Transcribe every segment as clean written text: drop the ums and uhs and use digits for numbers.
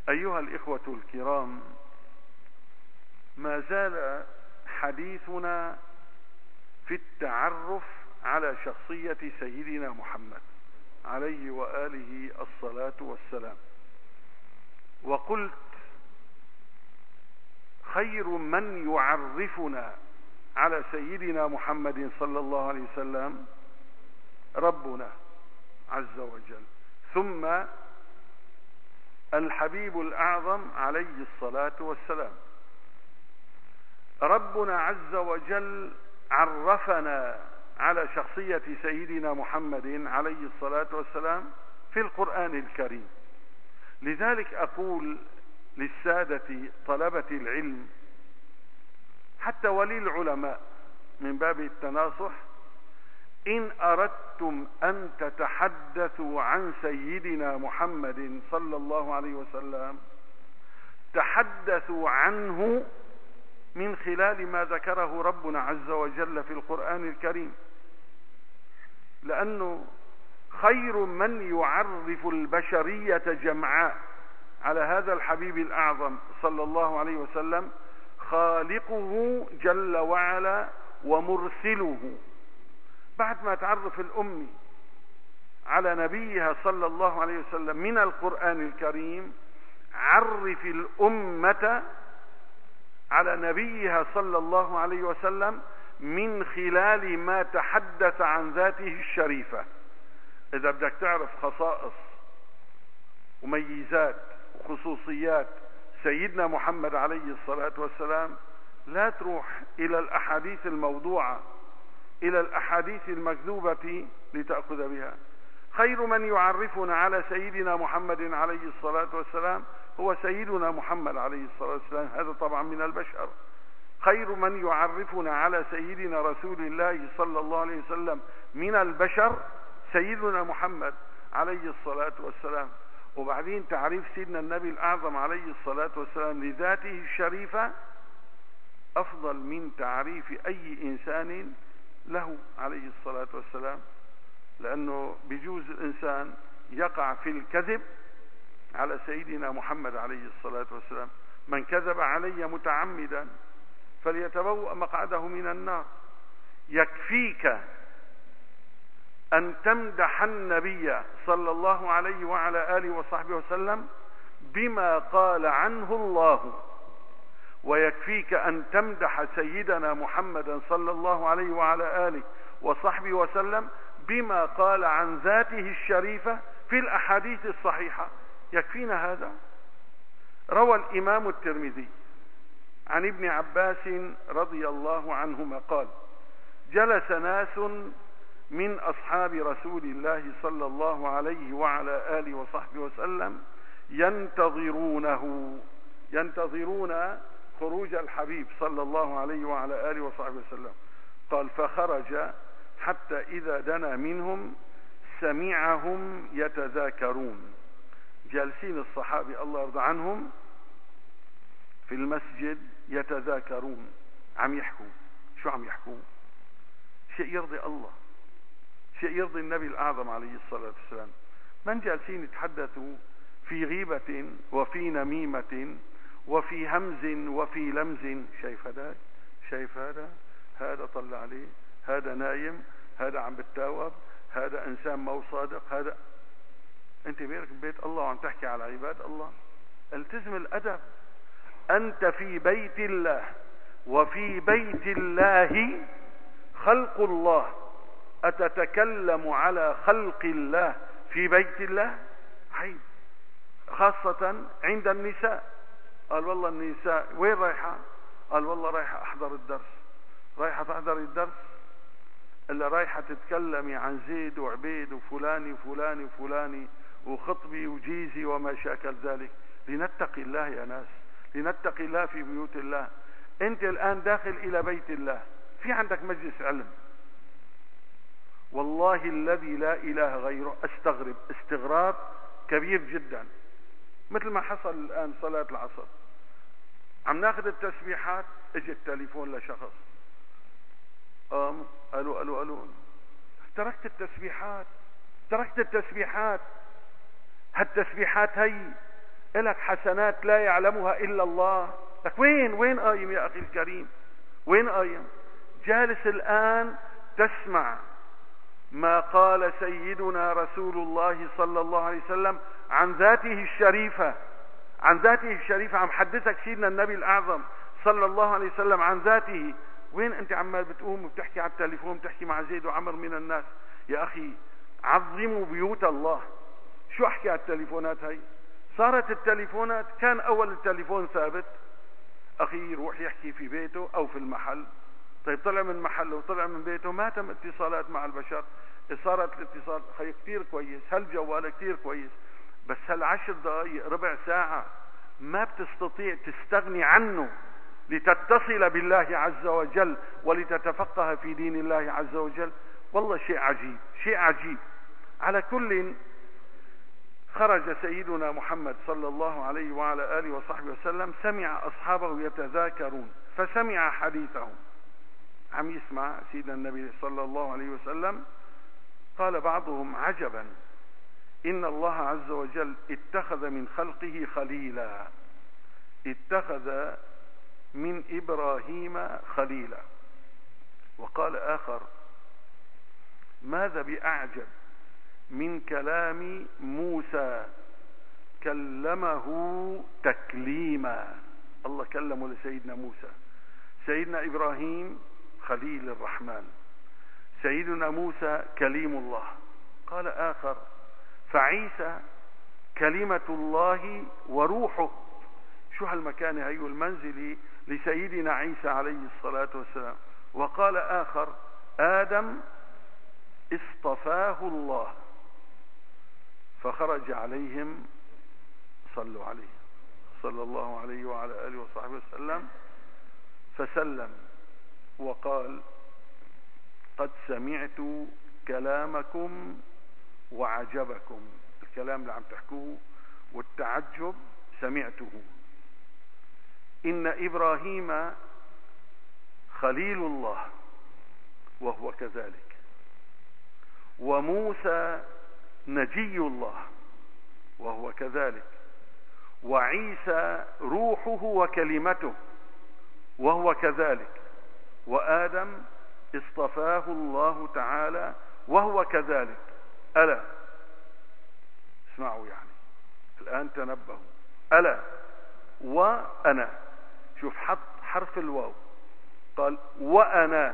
أيها الإخوة الكرام، ما زال حديثنا في التعرف على شخصية سيدنا محمد عليه وآله الصلاة والسلام. وقلت خير من يعرفنا على سيدنا محمد صلى الله عليه وسلم ربنا عز وجل، ثم الحبيب الأعظم عليه الصلاة والسلام. ربنا عز وجل عرفنا على شخصية سيدنا محمد عليه الصلاة والسلام في القرآن الكريم. لذلك أقول للسادة طلبة العلم حتى وللعلماء من باب التناصح: إن أردتم أن تتحدثوا عن سيدنا محمد صلى الله عليه وسلم تحدثوا عنه من خلال ما ذكره ربنا عز وجل في القرآن الكريم، لأنه خير من يعرف البشرية جمعاء على هذا الحبيب الأعظم صلى الله عليه وسلم خالقه جل وعلا ومرسله. بعد ما تعرف الأمة على نبيها صلى الله عليه وسلم من القرآن الكريم، عرف الأمة على نبيها صلى الله عليه وسلم من خلال ما تحدث عن ذاته الشريفة. إذا بدك تعرف خصائص وميزات وخصوصيات سيدنا محمد عليه الصلاة والسلام، لا تروح إلى الأحاديث الموضوعة، إلى الأحاديث المكذوبة لتأخذ بها. خير من يعرفنا على سيدنا محمد عليه الصلاة والسلام هو سيدنا محمد عليه الصلاة والسلام، هذا طبعا من البشر. خير من يعرفنا على سيدنا رسول الله صلى الله عليه وسلم من البشر سيدنا محمد عليه الصلاة والسلام. وبعدين تعريف سيدنا النبي الأعظم عليه الصلاة والسلام لذاته الشريفة أفضل من تعريف أي إنسان له عليه الصلاة والسلام، لأنه بيجوز الإنسان يقع في الكذب على سيدنا محمد عليه الصلاة والسلام. من كذب علي متعمدا فليتبوأ مقعده من النار. يكفيك أن تمدح النبي صلى الله عليه وعلى آله وصحبه وسلم بما قال عنه الله، ويكفيك أن تمدح سيدنا محمدا صلى الله عليه وعلى آله وصحبه وسلم بما قال عن ذاته الشريفة في الأحاديث الصحيحة. يكفينا هذا. روى الإمام الترمذي عن ابن عباس رضي الله عنهما قال: جلس ناس من أصحاب رسول الله صلى الله عليه وعلى آله وصحبه وسلم ينتظرون خروج الحبيب صلى الله عليه وعلى آله وصحبه وسلم. قال: فخرج حتى إذا دنا منهم سمعهم يتذاكرون. جالسين الصحابة الله يرضى عنهم في المسجد يتذاكرون، عم يحكوا. شو عم يحكوا؟ شيء يرضي الله، شيء يرضي النبي الأعظم عليه الصلاة والسلام. من جالسين يتحدثوا في غيبة وفي نميمة وفي همز وفي لمز. شايف هذا؟ شايف هذا طلع عليه، هذا نايم، هذا عم بتتاوب، هذا إنسان مو صادق، هذا. أنت بينك ببيت الله وعم تحكي على عباد الله. التزم الأدب. أنت في بيت الله، وفي بيت الله خلق الله، أتتكلم على خلق الله في بيت الله؟ عيب، خاصة عند النساء. قال: والله النساء وين رايحة؟ قال: والله رايحة أحضر الدرس. رايحة تحضر الدرس؟ إلا رايحة تتكلمي عن زيد وعبيد وفلاني وفلاني وفلاني وخطبي وجيزي وما شاكل ذلك. لنتقي الله يا ناس، لنتقي الله في بيوت الله. أنت الآن داخل إلى بيت الله، في عندك مجلس علم، والله الذي لا إله غيره أستغرب استغراب كبير جدا. مثل ما حصل الآن صلاة العصر، عم ناخذ التسبيحات، اجى التليفون لشخص، ألو تركت التسبيحات. هالتسبيحات هي لك حسنات لا يعلمها إلا الله. لك وين قايم يا أخي الكريم؟ وين قايم؟ جالس الآن تسمع ما قال سيدنا رسول الله صلى الله عليه وسلم عن ذاته الشريفة. عن ذاته الشريفة عم حدثك سيدنا النبي الأعظم صلى الله عليه وسلم عن ذاته. وين أنت عمال بتقوم وبتحكي على التليفون، بتحكي مع زيد وعمر من الناس؟ يا أخي عظموا بيوت الله. شو أحكي على التليفونات هاي؟ صارت التليفونات، كان أول التليفون ثابت، أخي يروح يحكي في بيته أو في المحل. طيب طلع من محله وطلع من بيته ما تم اتصالات مع البشر. صارت الاتصال خي كتير كويس، هالجوال كتير كويس، بس هالعشر دقائق ربع ساعة ما بتستطيع تستغني عنه لتتصل بالله عز وجل ولتتفقه في دين الله عز وجل. والله شيء عجيب، شيء عجيب. على كل، خرج سيدنا محمد صلى الله عليه وعلى آله وصحبه وسلم، سمع أصحابه يتذاكرون فسمع حديثهم. عم يسمع سيدنا النبي صلى الله عليه وسلم. قال بعضهم: عجبا، إن الله عز وجل اتخذ من خلقه خليلا، اتخذ من إبراهيم خليلا. وقال آخر: ماذا بأعجب من كلام موسى، كلمه تكليما. الله كلمه لسيدنا موسى. سيدنا إبراهيم خليل الرحمن، سيدنا موسى كليم الله. قال آخر: فعيسى كلمة الله وروحه. شو هالمكانة هي والمنزل لسيدنا عيسى عليه الصلاة والسلام. وقال آخر: آدم اصطفاه الله. فخرج عليهم، صلوا عليه صلى الله عليه وعلى آله وصحبه وسلم، فسلم وقال: قد سمعت كلامكم وعجبكم. الكلام اللي عم تحكوه والتعجب سمعته. إن إبراهيم خليل الله وهو كذلك، وموسى نجي الله وهو كذلك، وعيسى روحه وكلمته وهو كذلك، وآدم اصطفاه الله تعالى وهو كذلك. ألا اسمعوا، يعني الآن تنبهوا. ألا وأنا، شوف حط حرف الواو، قال وأنا.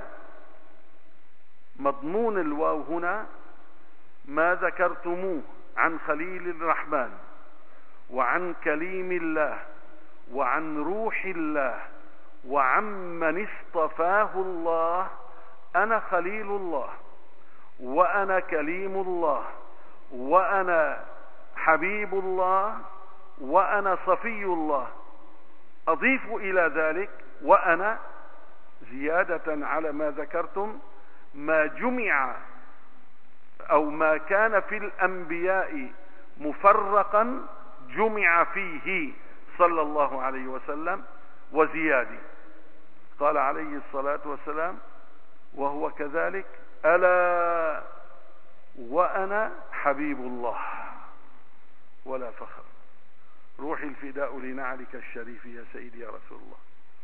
مضمون الواو هنا ما ذكرتموه عن خليل الرحمن وعن كليم الله وعن روح الله وعمن اصطفاه الله. أنا خليل الله، وأنا كليم الله، وأنا حبيب الله، وأنا صفي الله. أضيف إلى ذلك وأنا زيادة على ما ذكرتم ما جمع أو ما كان في الأنبياء مفرقا جمع فيه صلى الله عليه وسلم وزيادة. قال عليه الصلاة والسلام وهو كذلك: ألا وأنا حبيب الله ولا فخر. روحي الفداء لنعلك الشريف يا سيدي يا رسول الله.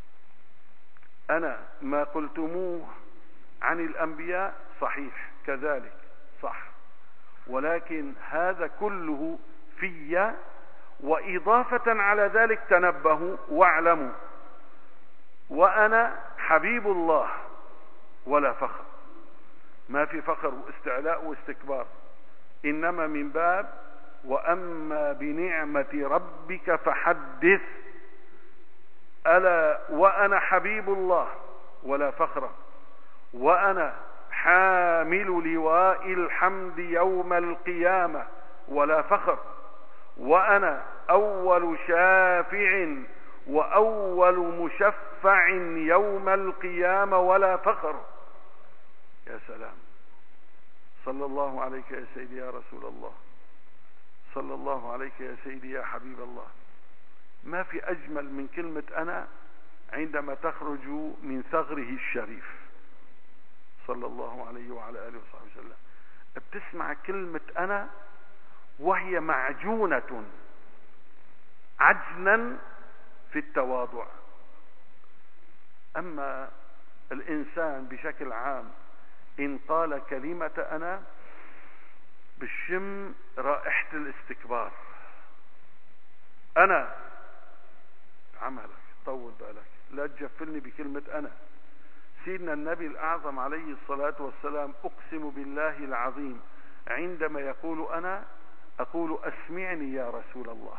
أنا ما قلتموه عن الأنبياء صحيح كذلك صح، ولكن هذا كله في، وإضافة على ذلك تنبهوا واعلموا وأنا حبيب الله ولا فخر. ما في فخر واستعلاء واستكبار، إنما من باب وأما بنعمة ربك فحدث. ألا وأنا حبيب الله ولا فخر، وأنا حامل لواء الحمد يوم القيامة ولا فخر، وأنا أول شافع وأول مشفع يوم القيامة ولا فخر. يا سلام، صلى الله عليك يا سيدي يا رسول الله، صلى الله عليك يا سيدي يا حبيب الله. ما في أجمل من كلمة أنا عندما تخرج من ثغره الشريف صلى الله عليه وعلى آله وصحبه وسلم. بتسمع كلمة أنا وهي معجونة عجنا في التواضع. أما الإنسان بشكل عام إن قال كلمة أنا بشم رائحة الاستكبار. أنا عملك طول بالك، لا تجفلني بكلمة أنا. سيدنا النبي الأعظم عليه الصلاة والسلام أقسم بالله العظيم عندما يقول أنا أقول أسمعني يا رسول الله،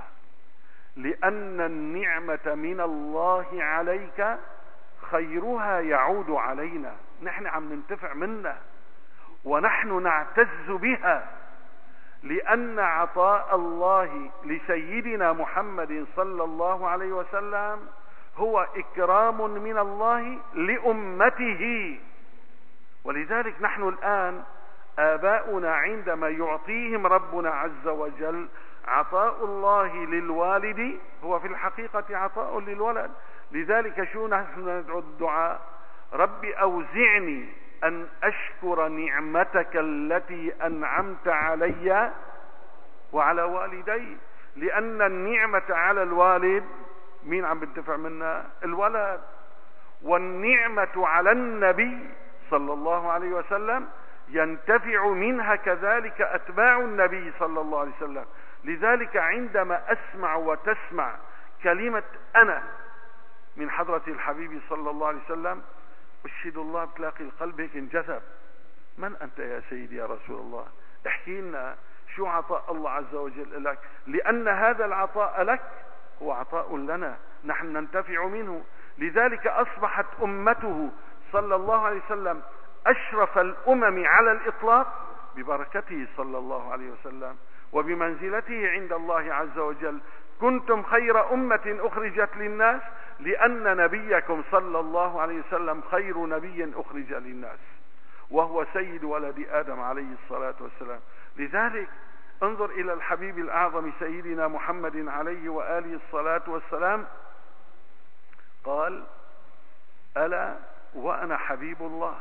لأن النعمة من الله عليك خيرها يعود علينا. نحن عم ننتفع منها ونحن نعتز بها، لأن عطاء الله لسيدنا محمد صلى الله عليه وسلم هو إكرام من الله لأمته. ولذلك نحن الآن آباؤنا عندما يعطيهم ربنا عز وجل عطاء الله للوالد هو في الحقيقة عطاء للولد. لذلك شو نحن ندعو الدعاء؟ رب أوزعني أن أشكر نعمتك التي أنعمت علي وعلى والدي، لأن النعمة على الوالد مين عم بنتفع منها؟ الولد. والنعمة على النبي صلى الله عليه وسلم ينتفع منها كذلك أتباع النبي صلى الله عليه وسلم. لذلك عندما أسمع وتسمع كلمة أنا من حضرة الحبيب صلى الله عليه وسلم أشهد الله بتلاقي القلب هيك انجذب. من أنت يا سيدي يا رسول الله؟ احكي لنا شو عطاء الله عز وجل لك، لأن هذا العطاء لك هو عطاء لنا نحن ننتفع منه. لذلك أصبحت أمته صلى الله عليه وسلم أشرف الأمم على الإطلاق ببركته صلى الله عليه وسلم وبمنزلته عند الله عز وجل. كنتم خير أمة أخرجت للناس لأن نبيكم صلى الله عليه وسلم خير نبي أخرج للناس، وهو سيد ولد آدم عليه الصلاة والسلام. لذلك انظر إلى الحبيب الأعظم سيدنا محمد عليه وآله الصلاة والسلام، قال ألا وأنا حبيب الله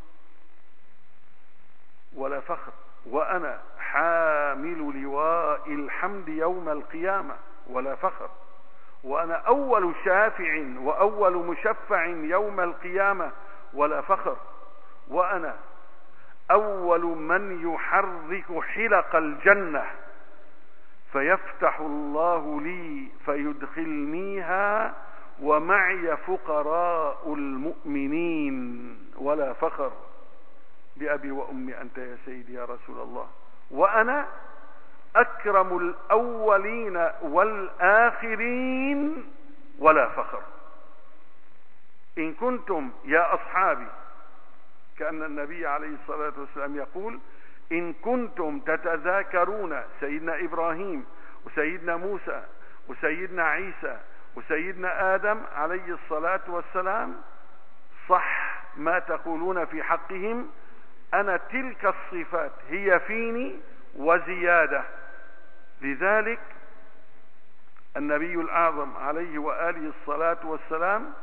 ولا فخر، وأنا حامل لواء الحمد يوم القيامة ولا فخر، وأنا أول شافع وأول مشفع يوم القيامة ولا فخر، وأنا أول من يحرك حلق الجنة فيفتح الله لي فيدخلنيها ومعي فقراء المؤمنين ولا فخر. بأبي وأمي أنت يا سيدي يا رسول الله. وأنا أكرم الأولين والآخرين ولا فخر. إن كنتم يا أصحابي، كأن النبي عليه الصلاة والسلام يقول إن كنتم تتذاكرون سيدنا إبراهيم وسيدنا موسى وسيدنا عيسى وسيدنا آدم عليه الصلاة والسلام صح ما تقولون في حقهم، أنا تلك الصفات هي فيني وزيادة. لذلك النبي الأعظم عليه وآله الصلاة والسلام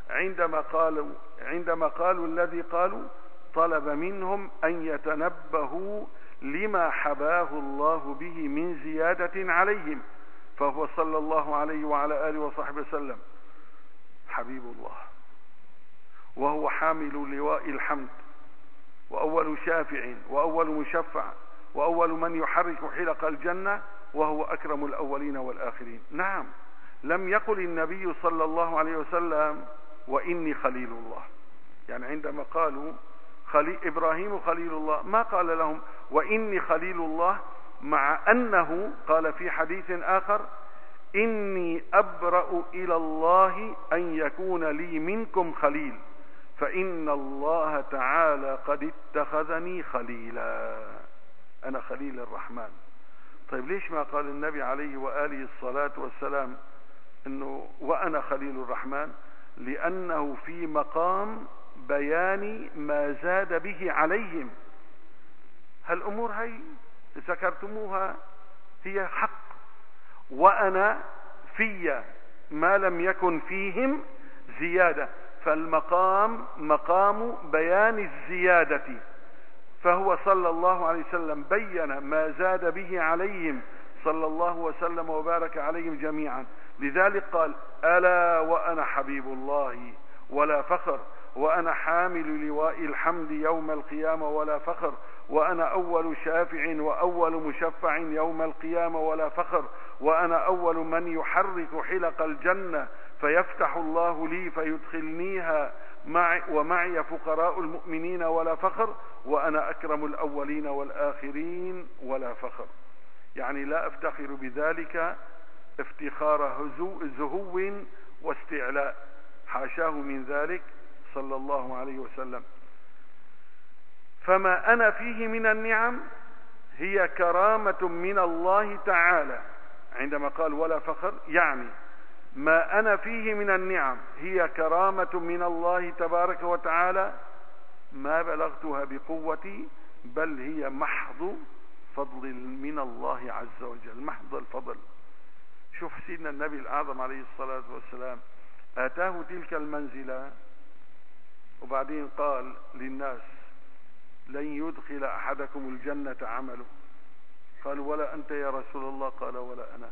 عندما قالوا الذي قالوا طلب منهم أن يتنبهوا لما حباه الله به من زيادة عليهم، فهو صلى الله عليه وعلى آله وصحبه وسلم حبيب الله، وهو حامل لواء الحمد وأول شافع وأول مشفع وأول من يحرك حلق الجنة، وهو أكرم الأولين والآخرين. نعم، لم يقل النبي صلى الله عليه وسلم وإني خليل الله، يعني عندما قالوا إبراهيم خليل الله ما قال لهم وإني خليل الله، مع أنه قال في حديث آخر إني أبرأ إلى الله أن يكون لي منكم خليل فإن الله تعالى قد اتخذني خليلا، أنا خليل الرحمن. طيب ليش ما قال النبي عليه وآله الصلاة والسلام إنه وأنا خليل الرحمن؟ لأنه في مقام بيان ما زاد به عليهم. هالأمور هي ذكرتموها هي حق، وأنا في ما لم يكن فيهم زيادة، فالمقام مقام بيان الزيادة، فهو صلى الله عليه وسلم بين ما زاد به عليهم صلى الله وسلم وبارك عليهم جميعا. لذلك قال: ألا وأنا حبيب الله ولا فخر، وأنا حامل لواء الحمد يوم القيامة ولا فخر، وأنا أول شافع وأول مشفع يوم القيامة ولا فخر، وأنا أول من يحرك حلق الجنة فيفتح الله لي فيدخلنيها ومعي فقراء المؤمنين ولا فخر، وأنا أكرم الأولين والآخرين ولا فخر. يعني لا أفتخر بذلك افتخار زهو واستعلاء، حاشاه من ذلك صلى الله عليه وسلم. فما أنا فيه من النعم هي كرامة من الله تعالى. عندما قال ولا فخر يعني ما أنا فيه من النعم هي كرامة من الله تبارك وتعالى، ما بلغتها بقوتي، بل هي محض فضل من الله عز وجل، محض الفضل. شوف سيدنا النبي الأعظم عليه الصلاة والسلام آتاه تلك المنزلة، وبعدين قال للناس: لن يدخل أحدكم الجنة عمله. قالوا: ولا أنت يا رسول الله؟ قال: ولا أنا.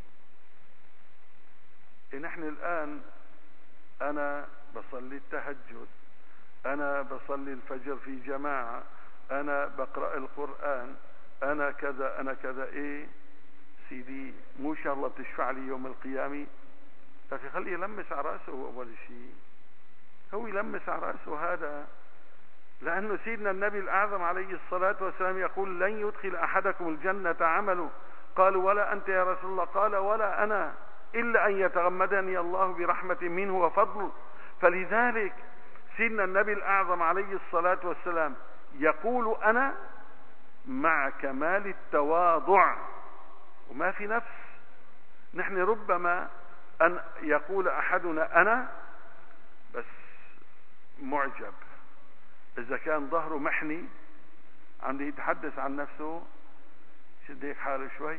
نحن الآن أنا بصلي التهجد، أنا بصلي الفجر في جماعة، أنا بقرأ القرآن، أنا كذا أنا كذا. إيه سيدي، مو شاء الله بتشفع لي يوم القيامة؟ لكن خليه يلمس على رأسه أول شيء، هو يلمس على رأسه هذا، لأنه سيدنا النبي الأعظم عليه الصلاة والسلام يقول: لن يدخل أحدكم الجنة عمله. قالوا: ولا أنت يا رسول الله؟ قال: ولا أنا، إلا أن يتغمدني الله برحمة منه وفضل. فلذلك سيدنا النبي الأعظم عليه الصلاة والسلام يقول أنا مع كمال التواضع وما في نفس. نحن ربما أن يقول أحدنا أنا بس معجب، إذا كان ظهره محني عم يتحدث عن نفسه شد هيك حاله شوي،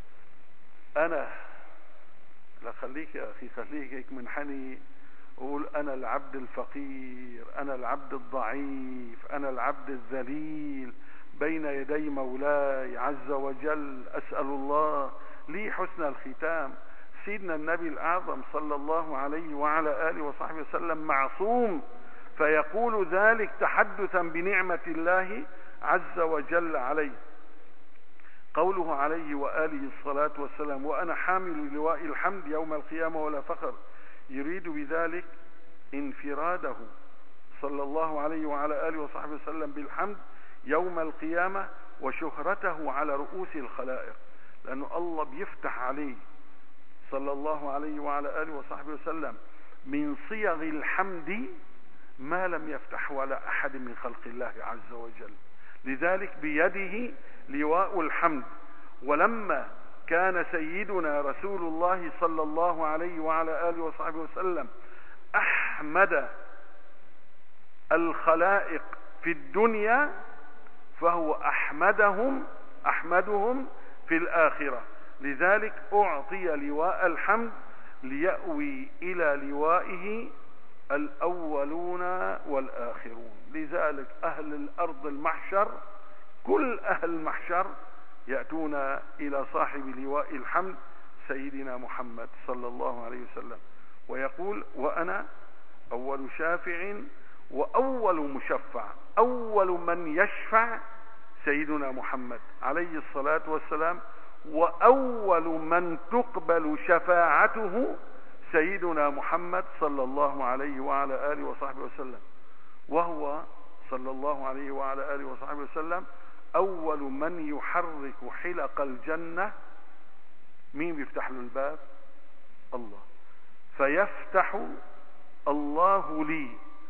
أنا لا، خليك يا أخي، خليك هيك منحني، وقول: أنا العبد الفقير، أنا العبد الضعيف، أنا العبد الذليل بين يدي مولاي عز وجل، أسأل الله لي حسن الختام. سيدنا النبي الأعظم صلى الله عليه وعلى آله وصحبه وسلم معصوم، فيقول ذلك تحدثا بنعمة الله عز وجل عليه. قوله عليه وآله الصلاة والسلام: وأنا حامل لواء الحمد يوم القيامة ولا فخر، يريد بذلك انفراده صلى الله عليه وعلى آله وصحبه وسلم بالحمد يوم القيامة وشهرته على رؤوس الخلائق، لأنه الله بيفتح عليه صلى الله عليه وعلى آله وصحبه وسلم من صيغ الحمد ما لم يفتح على أحد من خلق الله عز وجل. لذلك بيده لواء الحمد. ولما كان سيدنا رسول الله صلى الله عليه وعلى آله وصحبه وسلم أحمد الخلائق في الدنيا، فهو أحمدهم في الآخرة. لذلك أعطي لواء الحمد ليأوي إلى لوائه الأولون والآخرون. لذلك أهل الأرض المحشر، كل أهل المحشر يأتون إلى صاحب لواء الحمد سيدنا محمد صلى الله عليه وسلم، ويقول: وأنا أول شافع وأول مشفع. أول من يشفع سيدنا محمد عليه الصلاة والسلام، وأول من تقبل شفاعته سيدنا محمد صلى الله عليه وعلى آله وصحبه وسلم، وهو صلى الله عليه وعلى آله وصحبه وسلم أول من يحرك حلق الجنة. مين بيفتح له الباب؟ الله. فيفتح الله لي.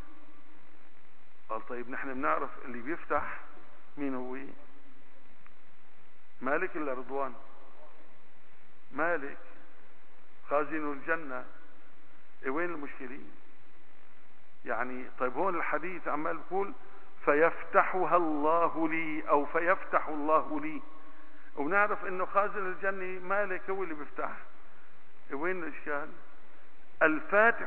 قال: طيب نحن بنعرف اللي بيفتح مين هو؟ مالك إلا رضوان، مالك خازن الجنة. وين المشكلة يعني؟ طيب هون الحديث عمال بقول فيفتحها الله لي أو فيفتح الله لي، ونعرف انه خازن الجنة مالك هو اللي بيفتح. وين الاشكال؟ الفاتح،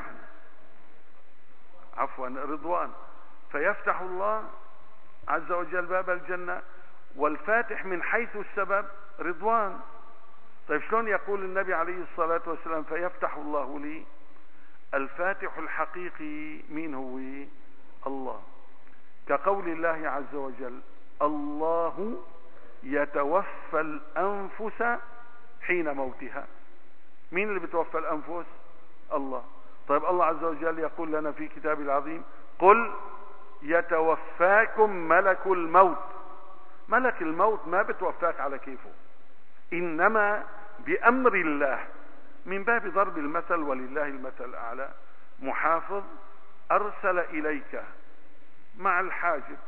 عفوا رضوان، فيفتح الله عز وجل باب الجنة، والفاتح من حيث السبب رضوان. طيب شلون يقول النبي عليه الصلاة والسلام فيفتح الله لي؟ الفاتح الحقيقي مين هو؟ الله، كقول الله عز وجل: الله يتوفى الأنفس حين موتها. مين اللي بتوفى الأنفس؟ الله. طيب الله عز وجل يقول لنا في كتابه العظيم: قل يتوفاكم ملك الموت. ملك الموت ما بتوفاك على كيفه، إنما بأمر الله، من باب ضرب المثل ولله المثل الأعلى. محافظ أرسل إليك مع الحاجب،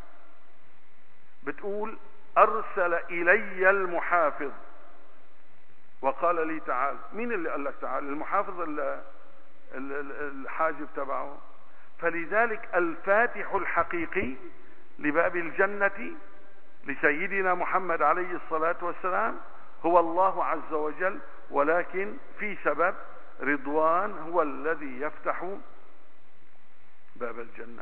بتقول أرسل إلي المحافظ وقال لي تعال. مين اللي قال لك تعال؟ المحافظ الحاجب تبعه. فلذلك الفاتح الحقيقي لباب الجنة لسيدنا محمد عليه الصلاة والسلام هو الله عز وجل، ولكن في سبب رضوان هو الذي يفتح باب الجنة.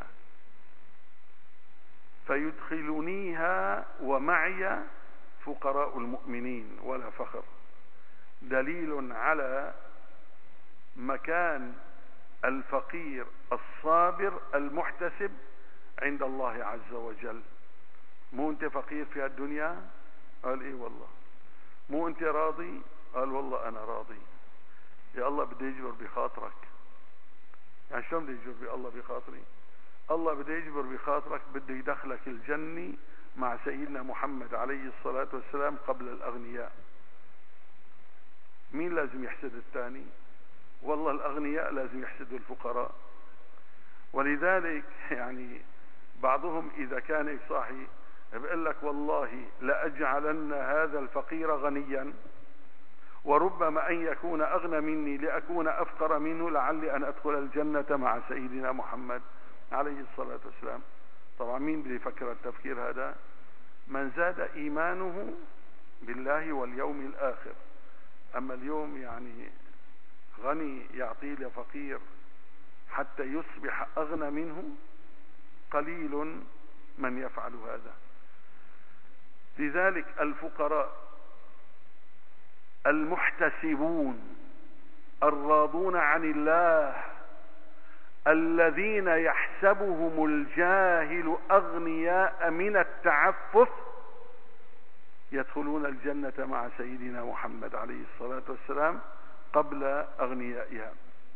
فيدخلنيها ومعي فقراء المؤمنين ولا فخر. دليل على مكان الفقير الصابر المحتسب عند الله عز وجل. مو انت فقير في الدنيا؟ قال ايه والله. مو انت راضي؟ قال والله انا راضي. يا الله بده يجبر بخاطرك. يعني شلون بده يجبر بالله بخاطري؟ الله بده يجبر بخاطرك، بده يدخلك الجنة مع سيدنا محمد عليه الصلاة والسلام قبل الأغنياء. مين لازم يحسد الثاني؟ والله الأغنياء لازم يحسدوا الفقراء. ولذلك يعني بعضهم إذا كان صاحي بيقول لك والله لأجعلن هذا الفقير غنيا، وربما أن يكون أغنى مني لأكون أفقر منه، لعلي أن أدخل الجنة مع سيدنا محمد عليه الصلاة والسلام. طبعا مين بده يفكر التفكير هذا؟ من زاد إيمانه بالله واليوم الآخر. أما اليوم يعني غني يعطيه لفقير حتى يصبح أغنى منه، قليل من يفعل هذا. لذلك الفقراء المحتسبون الراضون عن الله الذين يحسبهم الجاهل أغنياء من التعفف يدخلون الجنة مع سيدنا محمد عليه الصلاة والسلام قبل أغنيائها.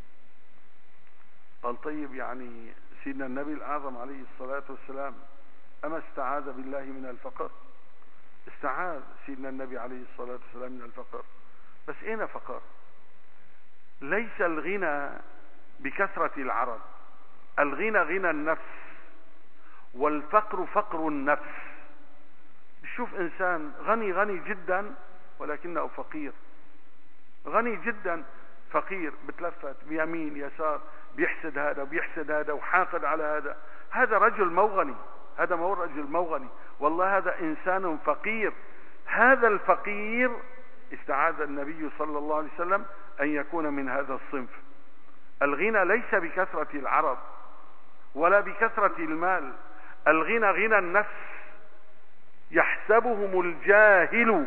قال طيب يعني سيدنا النبي الأعظم عليه الصلاة والسلام أما استعاذ بالله من الفقر؟ استعاذ سيدنا النبي عليه الصلاة والسلام من الفقر، بس أين فقر؟ ليس الغنى بكثرة العرض، الغنى غنى النفس، والفقر فقر النفس. شوف إنسان غني جدا ولكنه فقير، غني جدا فقير، بتلفت بيمين يسار، بيحسد هذا وبيحسد هذا وحاقد على هذا. هذا رجل مو غني، هذا مو رجل مو غني، والله هذا إنسان فقير. هذا الفقير استعاذ النبي صلى الله عليه وسلم أن يكون من هذا الصنف. الغنى ليس بكثرة العرض ولا بكثرة المال، الغنى غنى النفس. يحسبهم الجاهل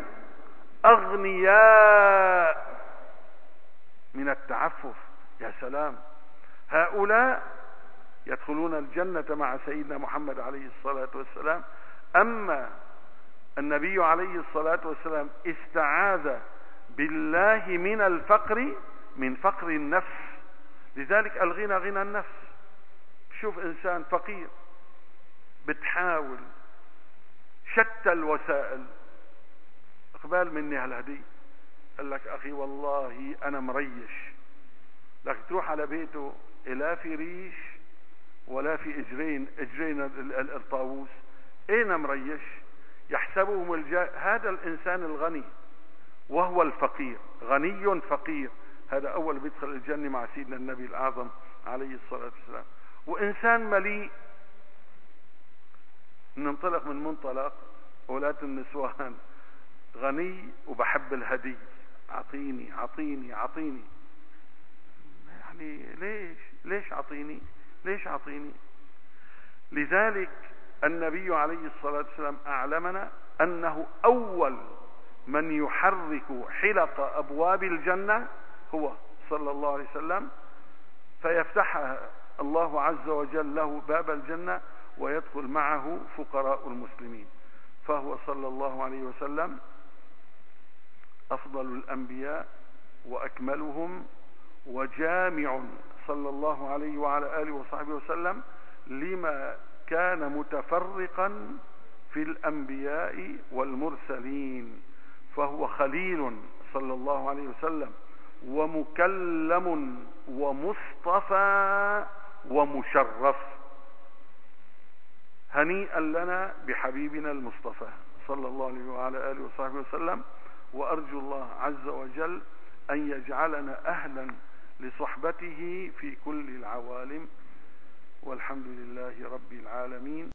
أغنياء من التعفف. يا سلام، هؤلاء يدخلون الجنة مع سيدنا محمد عليه الصلاة والسلام. أما النبي عليه الصلاة والسلام استعاذ بالله من الفقر، من فقر النفس. لذلك الغنى غنى النفس. شوف إنسان فقير بتحاول شتى الوسائل، اقبال مني هالهدية، قال لك أخي والله أنا مريش، لك تروح على بيته لا في ريش ولا في اجرين الطاووس. اين مريش؟ يحسبهم هذا الانسان الغني وهو الفقير، غني فقير، هذا اول بيدخل الجنة مع سيدنا النبي الاعظم عليه الصلاة والسلام. وانسان مليء، ننطلق من منطلق أولاد النسوان، غني وبحب الهدي، اعطيني اعطيني اعطيني. يعني ليش اعطيني؟ ليش اعطيني؟ لذلك النبي عليه الصلاة والسلام أعلمنا أنه أول من يحرك حلق أبواب الجنة هو صلى الله عليه وسلم، فيفتحها الله عز وجل له باب الجنة ويدخل معه فقراء المسلمين. فهو صلى الله عليه وسلم أفضل الأنبياء وأكملهم، وجامع صلى الله عليه وعلى آله وصحبه وسلم لما كان متفرقا في الأنبياء والمرسلين. فهو خليل صلى الله عليه وسلم، ومكلم ومصطفى ومشرف. هنيئا لنا بحبيبنا المصطفى صلى الله عليه وعلى آله وصحبه وسلم. وأرجو الله عز وجل أن يجعلنا أهلا لصحبته في كل العوالم، والحمد لله رب العالمين.